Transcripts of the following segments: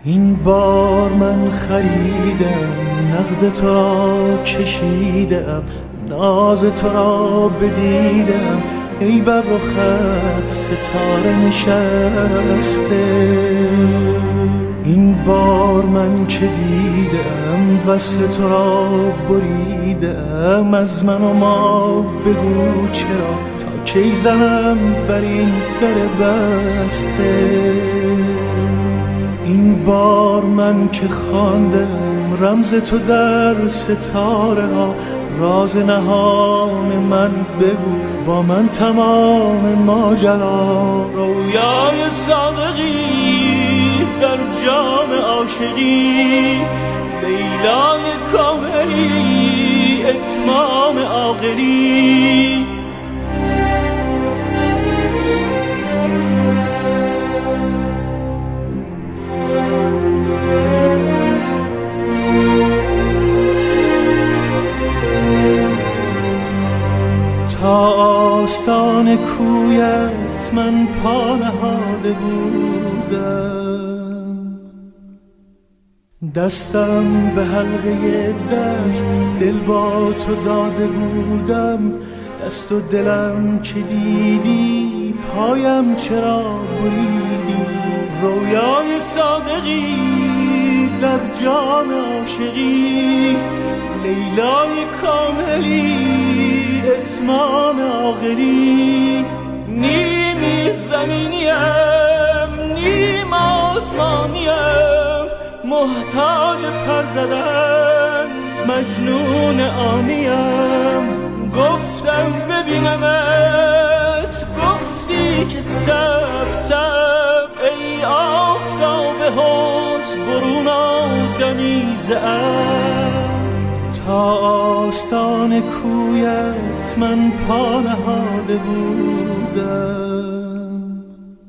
این بار من خریدم، نقد تو را کشیدم، ناز تو را بدیدم، ای بر رخت ستاره نشسته. این بار من که دیدم وصل تو را بریدم، از من و ما بگو چرا، تا کی زنم بر این در بسته. این بار من که خواندم رمز تو در ستاره ها، راز نهان من بگو با من تمام ماجرا. رویای صادقی در جام عاشقی، لیلای کاملی اتمام عاقلی. تا آستان کویت من پا نهاده بودم، دستم به حلقه در دل با تو داده بودم. دست و دلم که دیدی پایم چرا بریدی. رویای صادقی در جام عاشقی، لیلای کاملی اتمام آخری. نیمی زمینیم نیم آسمانیم، محتاج پر زدن مجنون آنیم. گفتم ببینمت، گفتی که سب سب، ای آفتاب حسن برون آدمی ز ابر. تا آستان کویت من پا نهاده بودم،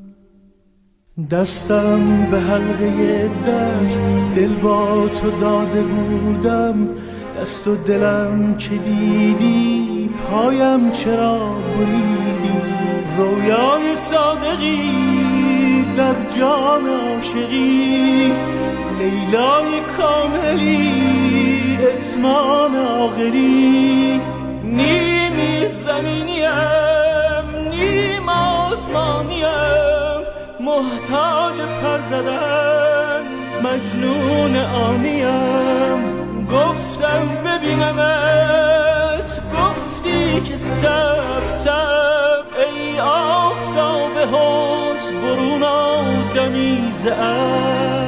دستم به حلقه در دل با تو داده بودم. دست و دلم که دیدی پایم چرا بریدی. رویای صادقی در جام عاشقی، لیلای کاملی اتمام آخری. نیمی زمینیم نیم آسمانیم، محتاج پر زدن مجنون آنیم. گفتم ببینمت، گفتی که سب سب، ای آفتاب حسن برون آدمی ز ابر.